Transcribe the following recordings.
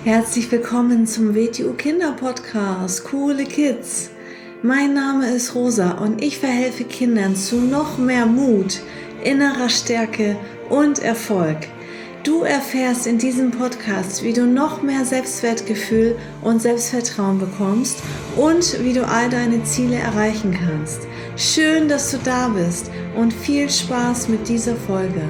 Herzlich willkommen zum WTU Kinder Podcast, Coole Kids. Mein Name ist Rosa und ich verhelfe Kindern zu noch mehr Mut, innerer Stärke und Erfolg. Du erfährst in diesem Podcast, wie du noch mehr Selbstwertgefühl und Selbstvertrauen bekommst und wie du all deine Ziele erreichen kannst. Schön, dass du da bist und viel Spaß mit dieser Folge.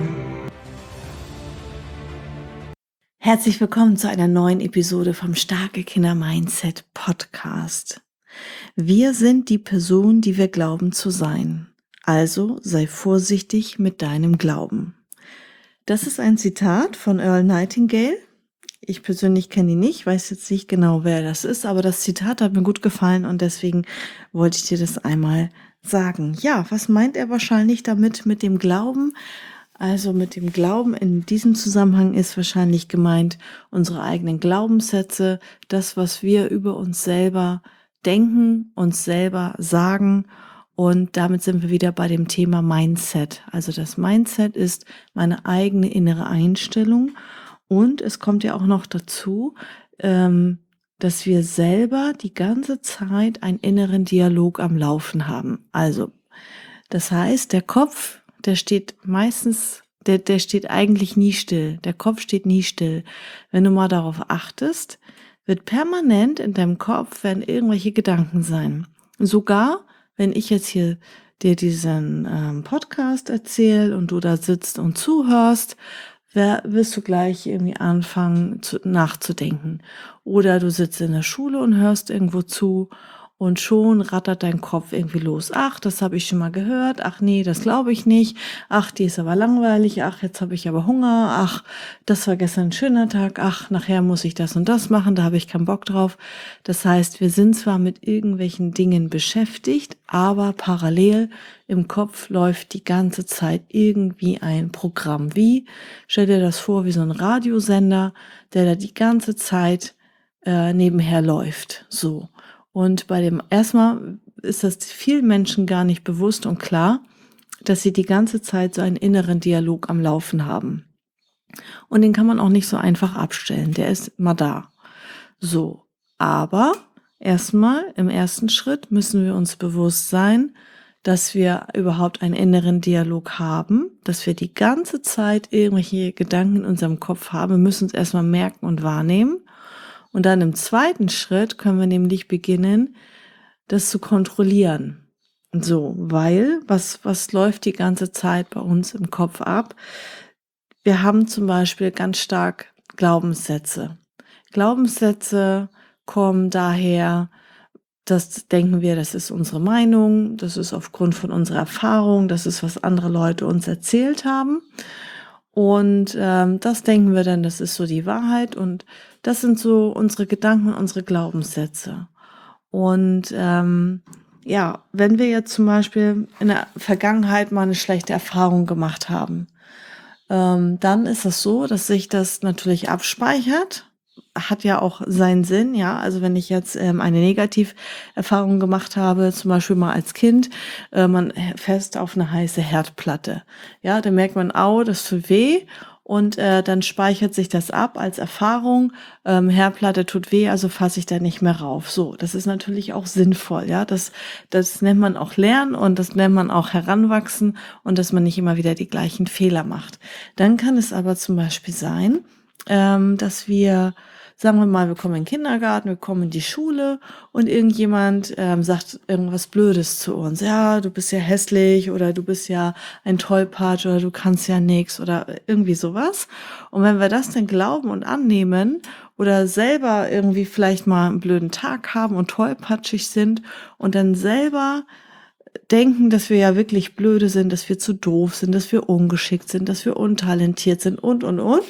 Herzlich willkommen zu einer neuen Episode vom Starke Kinder Mindset Podcast. Wir sind die Person, die wir glauben zu sein. Also sei vorsichtig mit deinem Glauben. Das ist ein Zitat von Earl Nightingale. Ich persönlich kenne ihn nicht, weiß jetzt nicht genau, wer das ist, aber das Zitat hat mir gut gefallen und deswegen wollte ich dir das einmal sagen. Ja, was meint er wahrscheinlich damit mit dem Glauben? Also mit dem Glauben in diesem Zusammenhang ist wahrscheinlich gemeint unsere eigenen Glaubenssätze, das, was wir über uns selber denken, uns selber sagen. Und damit sind wir wieder bei dem Thema Mindset. Also das Mindset ist meine eigene innere Einstellung. Und es kommt ja auch noch dazu, dass wir selber die ganze Zeit einen inneren Dialog am Laufen haben. Also das heißt, der Kopf, der steht meistens, der steht eigentlich nie still. Der Kopf steht nie still. Wenn du mal darauf achtest, wird permanent in deinem Kopf werden irgendwelche Gedanken sein. Sogar, wenn ich jetzt hier dir diesen Podcast erzähle und du da sitzt und zuhörst, wirst du gleich irgendwie anfangen nachzudenken. Oder du sitzt in der Schule und hörst irgendwo zu und schon rattert dein Kopf irgendwie los. Ach, das habe ich schon mal gehört. Ach nee, das glaube ich nicht. Ach, die ist aber langweilig. Ach, jetzt habe ich aber Hunger. Ach, das war gestern ein schöner Tag. Ach, nachher muss ich das und das machen. Da habe ich keinen Bock drauf. Das heißt, wir sind zwar mit irgendwelchen Dingen beschäftigt, aber parallel im Kopf läuft die ganze Zeit irgendwie ein Programm. Stell dir das vor, wie so ein Radiosender, der da die ganze Zeit nebenher läuft. So. Und erstmal ist das vielen Menschen gar nicht bewusst und klar, dass sie die ganze Zeit so einen inneren Dialog am Laufen haben. Und den kann man auch nicht so einfach abstellen. Der ist immer da. So. Aber erstmal im ersten Schritt müssen wir uns bewusst sein, dass wir überhaupt einen inneren Dialog haben, dass wir die ganze Zeit irgendwelche Gedanken in unserem Kopf haben. Wir müssen uns erstmal merken und wahrnehmen. Und dann im zweiten Schritt können wir nämlich beginnen, das zu kontrollieren. So, weil, was läuft die ganze Zeit bei uns im Kopf ab? Wir haben zum Beispiel ganz stark Glaubenssätze. Glaubenssätze kommen daher, das denken wir, das ist unsere Meinung, das ist aufgrund von unserer Erfahrung, das ist, was andere Leute uns erzählt haben. Und das denken wir dann, das ist so die Wahrheit und das sind so unsere Gedanken, unsere Glaubenssätze. Und ja, wenn wir jetzt zum Beispiel in der Vergangenheit mal eine schlechte Erfahrung gemacht haben, dann ist es so, dass sich das natürlich abspeichert. Hat ja auch seinen Sinn, ja. Also wenn ich jetzt eine Negativerfahrung gemacht habe, zum Beispiel mal als Kind, man fässt auf eine heiße Herdplatte. Ja, dann merkt man, au, das tut weh. Und dann speichert sich das ab als Erfahrung. Herdplatte tut weh, also fasse ich da nicht mehr rauf. So, das ist natürlich auch sinnvoll, ja. Das nennt man auch Lernen und das nennt man auch Heranwachsen und dass man nicht immer wieder die gleichen Fehler macht. Dann kann es aber zum Beispiel sein, dass wir, sagen wir mal, wir kommen in den Kindergarten, wir kommen in die Schule und irgendjemand sagt irgendwas Blödes zu uns. Ja, du bist ja hässlich oder du bist ja ein Tollpatsch oder du kannst ja nix oder irgendwie sowas. Und wenn wir das dann glauben und annehmen oder selber irgendwie vielleicht mal einen blöden Tag haben und tollpatschig sind und dann selber denken, dass wir ja wirklich blöde sind, dass wir zu doof sind, dass wir ungeschickt sind, dass wir untalentiert sind und,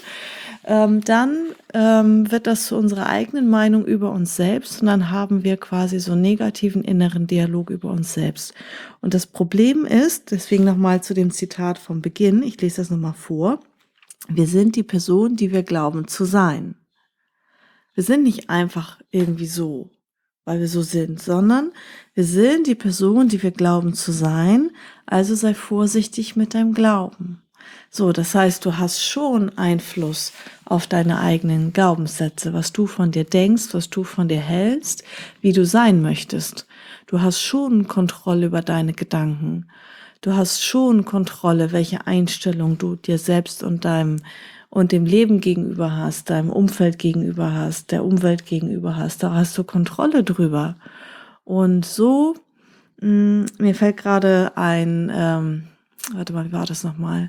dann wird das zu unserer eigenen Meinung über uns selbst und dann haben wir quasi so einen negativen inneren Dialog über uns selbst. Und das Problem ist, deswegen nochmal zu dem Zitat vom Beginn, ich lese das nochmal vor, wir sind die Person, die wir glauben zu sein. Wir sind nicht einfach irgendwie so, weil wir so sind, sondern wir sind die Person, die wir glauben zu sein, also sei vorsichtig mit deinem Glauben. So, das heißt, du hast schon Einfluss auf deine eigenen Glaubenssätze, was du von dir denkst, was du von dir hältst, wie du sein möchtest. Du hast schon Kontrolle über deine Gedanken. Du hast schon Kontrolle, welche Einstellung du dir selbst und dem Leben gegenüber hast, deinem Umfeld gegenüber hast, der Umwelt gegenüber hast. Da hast du Kontrolle drüber. Und so, mir fällt gerade ein, warte mal, wie war das nochmal?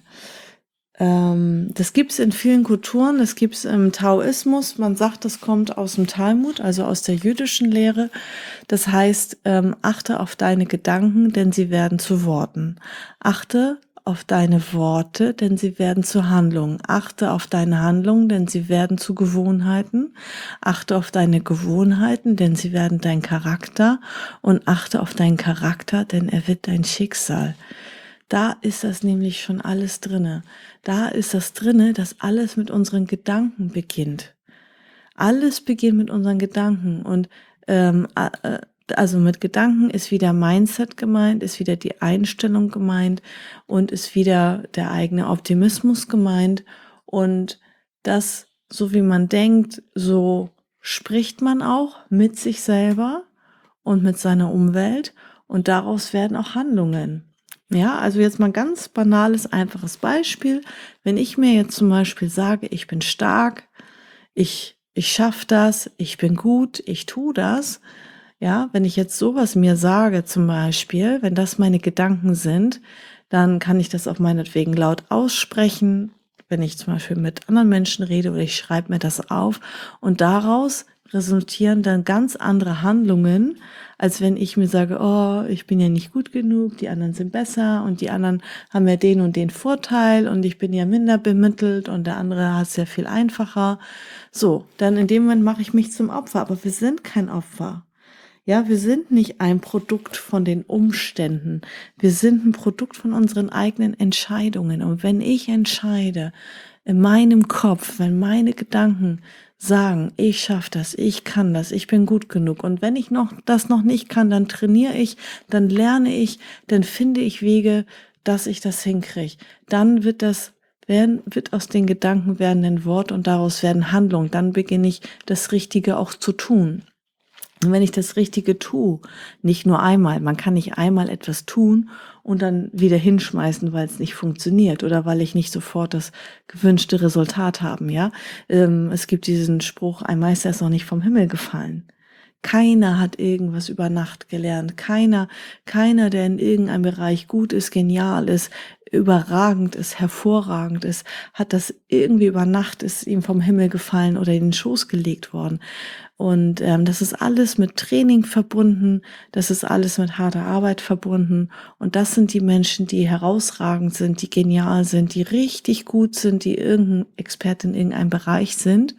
Das gibt's in vielen Kulturen, das gibt's im Taoismus. Man sagt, das kommt aus dem Talmud, also aus der jüdischen Lehre. Das heißt, achte auf deine Gedanken, denn sie werden zu Worten. Achte auf deine Worte, denn sie werden zu Handlungen. Achte auf deine Handlungen, denn sie werden zu Gewohnheiten. Achte auf deine Gewohnheiten, denn sie werden dein Charakter. Und achte auf deinen Charakter, denn er wird dein Schicksal. Da ist das nämlich schon alles drinne. Da ist das drinne, dass alles mit unseren Gedanken beginnt. Alles beginnt mit unseren Gedanken und also mit Gedanken ist wieder Mindset gemeint, ist wieder die Einstellung gemeint und ist wieder der eigene Optimismus gemeint und das, so wie man denkt, so spricht man auch mit sich selber und mit seiner Umwelt und daraus werden auch Handlungen. Ja, also jetzt mal ein ganz banales, einfaches Beispiel. Wenn ich mir jetzt zum Beispiel sage, ich bin stark, ich schaffe das, ich bin gut, ich tue das. Ja, wenn ich jetzt sowas mir sage zum Beispiel, wenn das meine Gedanken sind, dann kann ich das auch meinetwegen laut aussprechen, wenn ich zum Beispiel mit anderen Menschen rede oder ich schreibe mir das auf und daraus resultieren dann ganz andere Handlungen, als wenn ich mir sage, oh, ich bin ja nicht gut genug, die anderen sind besser und die anderen haben ja den und den Vorteil und ich bin ja minder bemittelt und der andere hat es ja viel einfacher. So, dann in dem Moment mache ich mich zum Opfer, aber wir sind kein Opfer. Ja, wir sind nicht ein Produkt von den Umständen. Wir sind ein Produkt von unseren eigenen Entscheidungen. Und wenn ich entscheide, in meinem Kopf, wenn meine Gedanken sagen, ich schaffe das, ich kann das, ich bin gut genug. Und wenn ich das noch nicht kann, dann trainiere ich, dann lerne ich, dann finde ich Wege, dass ich das hinkriege. Dann wird aus den Gedanken werden ein Wort und daraus werden Handlungen. Dann beginne ich, das Richtige auch zu tun. Und wenn ich das Richtige tue, nicht nur einmal, man kann nicht einmal etwas tun und dann wieder hinschmeißen, weil es nicht funktioniert oder weil ich nicht sofort das gewünschte Resultat haben, ja. Es gibt diesen Spruch, ein Meister ist noch nicht vom Himmel gefallen. Keiner hat irgendwas über Nacht gelernt. Keiner, der in irgendeinem Bereich gut ist, genial ist, überragend ist, hervorragend ist, hat das irgendwie über Nacht, ist ihm vom Himmel gefallen oder in den Schoß gelegt worden. Und das ist alles mit Training verbunden, das ist alles mit harter Arbeit verbunden. Und das sind die Menschen, die herausragend sind, die genial sind, die richtig gut sind, die irgendein Experte in irgendeinem Bereich sind.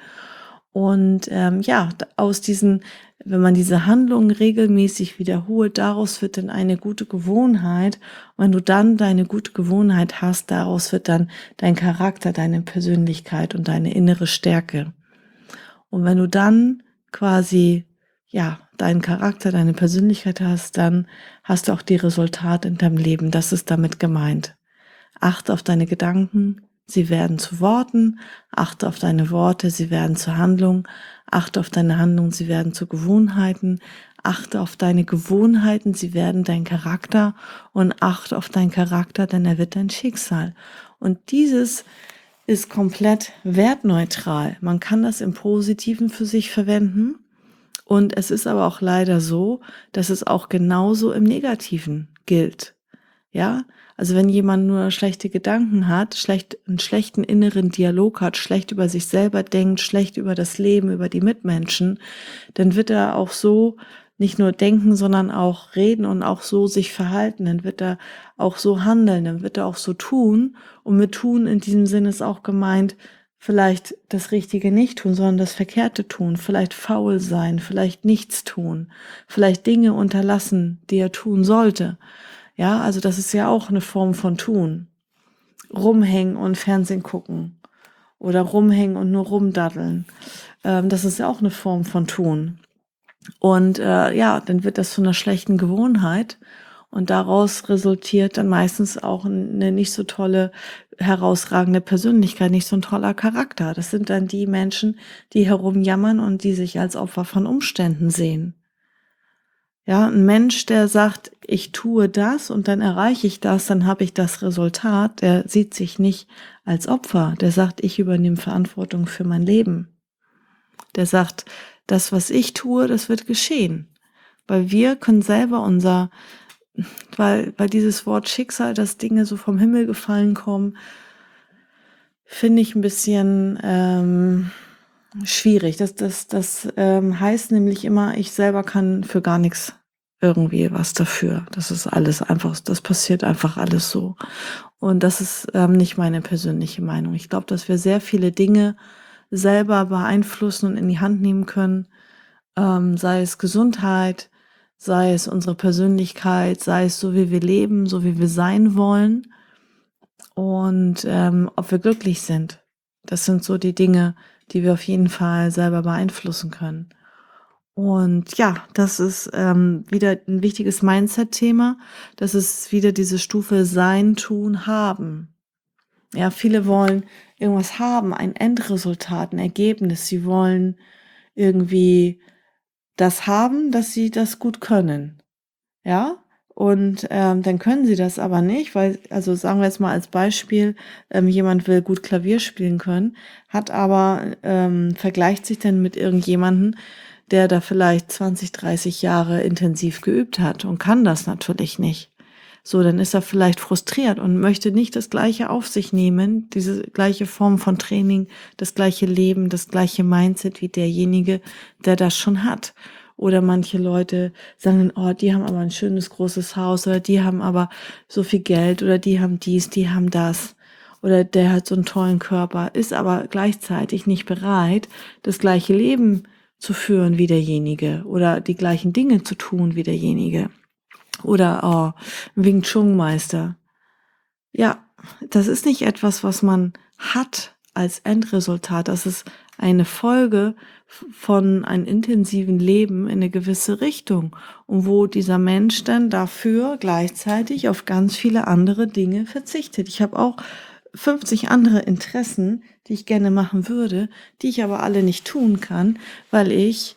Und ja, aus diesen, wenn man diese Handlungen regelmäßig wiederholt, daraus wird dann eine gute Gewohnheit. Und wenn du dann deine gute Gewohnheit hast, daraus wird dann dein Charakter, deine Persönlichkeit und deine innere Stärke. Und wenn du dann quasi, ja, deinen Charakter, deine Persönlichkeit hast, dann hast du auch die Resultate in deinem Leben. Das ist damit gemeint. Achte auf deine Gedanken, sie werden zu Worten. Achte auf deine Worte, sie werden zu Handlungen. Achte auf deine Handlungen, sie werden zu Gewohnheiten. Achte auf deine Gewohnheiten, sie werden dein Charakter. Und achte auf deinen Charakter, denn er wird dein Schicksal. Und dieses ist komplett wertneutral. Man kann das im Positiven für sich verwenden. Und es ist aber auch leider so, dass es auch genauso im Negativen gilt. Ja, also wenn jemand nur schlechte Gedanken hat, einen schlechten inneren Dialog hat, schlecht über sich selber denkt, schlecht über das Leben, über die Mitmenschen, dann wird er auch so nicht nur denken, sondern auch reden und auch so sich verhalten. Dann wird er auch so handeln, dann wird er auch so tun. Und mit tun in diesem Sinne ist auch gemeint, vielleicht das Richtige nicht tun, sondern das Verkehrte tun, vielleicht faul sein, vielleicht nichts tun, vielleicht Dinge unterlassen, die er tun sollte. Ja, also das ist ja auch eine Form von tun. Rumhängen und Fernsehen gucken oder rumhängen und nur rumdaddeln. Das ist ja auch eine Form von tun. Und ja, dann wird das zu einer schlechten Gewohnheit Und daraus resultiert dann meistens auch eine nicht so tolle, herausragende Persönlichkeit, nicht so ein toller Charakter. Das sind dann die Menschen, die herumjammern und die sich als Opfer von Umständen sehen. Ja, ein Mensch, der sagt, ich tue das und dann erreiche ich das, dann habe ich das Resultat, der sieht sich nicht als Opfer. Der sagt, ich übernehme Verantwortung für mein Leben. Der sagt, das, was ich tue, das wird geschehen. Weil wir können selber weil dieses Wort Schicksal, dass Dinge so vom Himmel gefallen kommen, finde ich ein bisschen schwierig. Das heißt nämlich immer, ich selber kann für gar nichts irgendwie was dafür. Das ist alles einfach, das passiert einfach alles so. Und das ist nicht meine persönliche Meinung. Ich glaube, dass wir sehr viele Dinge selber beeinflussen und in die Hand nehmen können, sei es Gesundheit, sei es unsere Persönlichkeit, sei es so, wie wir leben, so wie wir sein wollen und ob wir glücklich sind. Das sind so die Dinge, die wir auf jeden Fall selber beeinflussen können. Und ja, das ist wieder ein wichtiges Mindset-Thema. Das ist wieder diese Stufe Sein, Tun, Haben. Ja, viele wollen irgendwas haben, ein Endresultat, ein Ergebnis. Sie wollen irgendwie das haben, dass sie das gut können. Ja, und dann können sie das aber nicht, weil, also sagen wir jetzt mal als Beispiel, jemand will gut Klavier spielen können, hat aber, vergleicht sich dann mit irgendjemanden, der da vielleicht 20, 30 Jahre intensiv geübt hat und kann das natürlich nicht. So, dann ist er vielleicht frustriert und möchte nicht das Gleiche auf sich nehmen, diese gleiche Form von Training, das gleiche Leben, das gleiche Mindset wie derjenige, der das schon hat. Oder manche Leute sagen, oh, die haben aber ein schönes großes Haus oder die haben aber so viel Geld oder die haben dies, die haben das. Oder der hat so einen tollen Körper, ist aber gleichzeitig nicht bereit, das gleiche Leben zu führen wie derjenige oder die gleichen Dinge zu tun wie derjenige. Oder Wing Chun Meister. Ja, das ist nicht etwas, was man hat als Endresultat. Das ist eine Folge von einem intensiven Leben in eine gewisse Richtung und wo dieser Mensch dann dafür gleichzeitig auf ganz viele andere Dinge verzichtet. Ich habe auch 50 andere Interessen, die ich gerne machen würde, die ich aber alle nicht tun kann, weil ich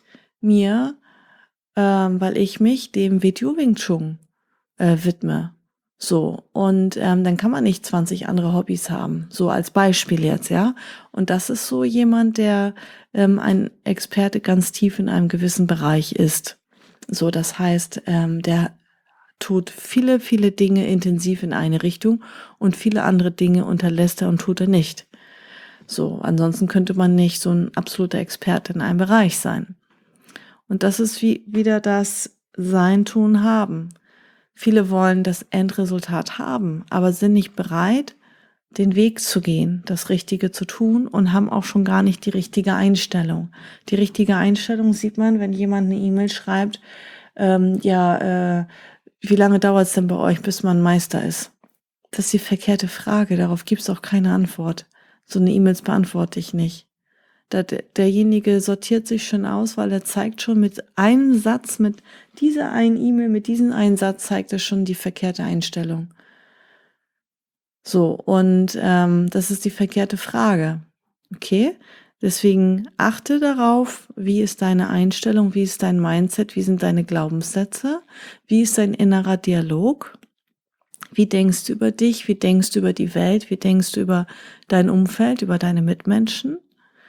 mich dem Video Wing Chun widme. So, und dann kann man nicht 20 andere Hobbys haben, so als Beispiel jetzt, ja. Und das ist so jemand, der ein Experte ganz tief in einem gewissen Bereich ist. So, das heißt, der tut viele, viele Dinge intensiv in eine Richtung und viele andere Dinge unterlässt er und tut er nicht. So, ansonsten könnte man nicht so ein absoluter Experte in einem Bereich sein. Und das ist wieder das Sein, Tun, Haben. Viele wollen das Endresultat haben, aber sind nicht bereit, den Weg zu gehen, das Richtige zu tun und haben auch schon gar nicht die richtige Einstellung. Die richtige Einstellung sieht man, wenn jemand eine E-Mail schreibt, wie lange dauert es denn bei euch, bis man Meister ist? Das ist die verkehrte Frage, darauf gibt es auch keine Antwort. So eine E-Mails beantworte ich nicht. Derjenige sortiert sich schon aus, weil er zeigt schon mit einem Satz, mit dieser einen E-Mail, mit diesem einen Satz zeigt er schon die verkehrte Einstellung. So, und das ist die verkehrte Frage. Okay? Deswegen achte darauf, wie ist deine Einstellung, wie ist dein Mindset, wie sind deine Glaubenssätze, wie ist dein innerer Dialog, wie denkst du über dich, wie denkst du über die Welt, wie denkst du über dein Umfeld, über deine Mitmenschen.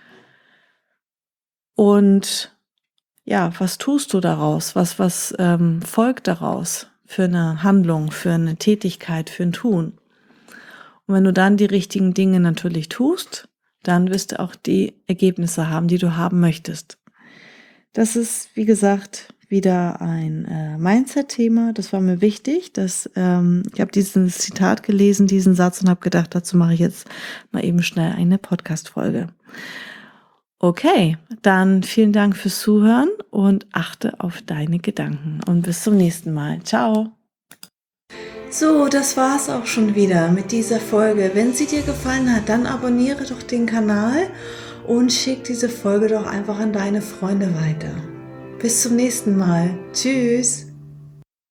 Und ja, was tust du daraus? Was folgt daraus für eine Handlung, für eine Tätigkeit, für ein Tun? Und wenn du dann die richtigen Dinge natürlich tust, dann wirst du auch die Ergebnisse haben, die du haben möchtest. Das ist, wie gesagt, wieder ein Mindset-Thema. Das war mir wichtig. Ich habe dieses Zitat gelesen, diesen Satz und habe gedacht, dazu mache ich jetzt mal eben schnell eine Podcast-Folge. Okay, dann vielen Dank fürs Zuhören und achte auf deine Gedanken und bis zum nächsten Mal. Ciao. So, das war's auch schon wieder mit dieser Folge. Wenn sie dir gefallen hat, dann abonniere doch den Kanal und schick diese Folge doch einfach an deine Freunde weiter. Bis zum nächsten Mal. Tschüss.